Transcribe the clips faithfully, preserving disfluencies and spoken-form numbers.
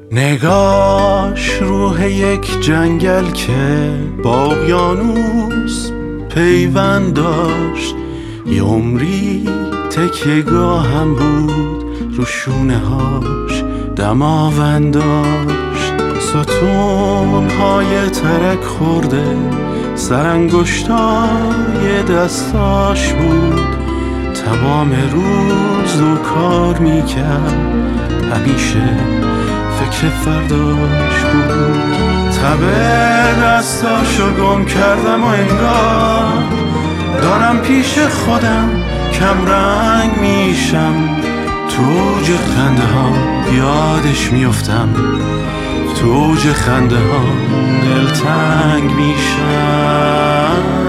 نگاش روح یک جنگل که با اقیانوس پیوند داشت، یه عمری تکیه‌گاه هم بود، رو شونه هاش دماوند داشت. ستون‌های ترک خورده سرانگشتای دستاش بود، تمام روز دو کار میکرد، همیشه فکر فرداش بود. تبه دستاشو گم کردم و انگار دارم پیش خودم کم رنگ میشم، تو اوج خنده ها یادش میفتم، تو اوج خنده ها دلتنگ میشم.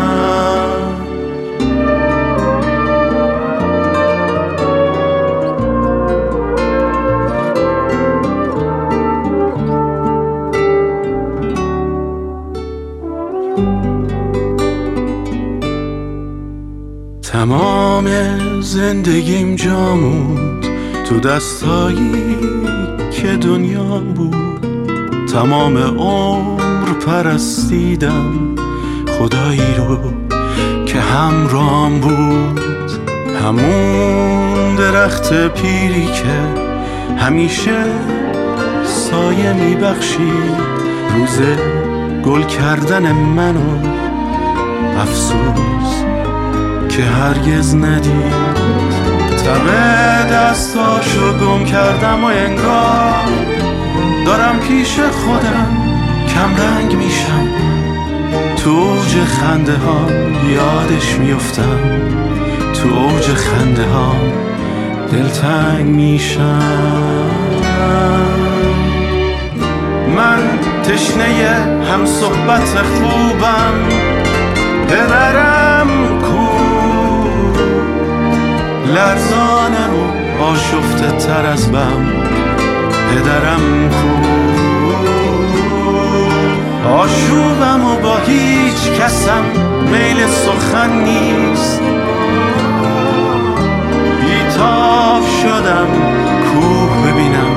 تمام زندگیم جامود تو دستایی که دنیا بود، تمام عمر پرستیدم خدایی رو که همراهم بود. همون درخت پیری که همیشه سایه میبخشید روز گل کردن منو، افسوس که هرگز ندید. تبه دستاشو گم کردم و انگار دارم پیش خودم کم رنگ میشم، تو اوج خنده ها یادش میفتم، تو اوج خنده ها دلتنگ میشم. من تشنه هم صحبت خوبم، پدرم کو لرزانم و آشفته تر از بم، پدرم کو آشوبم و با هیچ کسم میل سخن نیست، بیتاب شدم کوه ببینم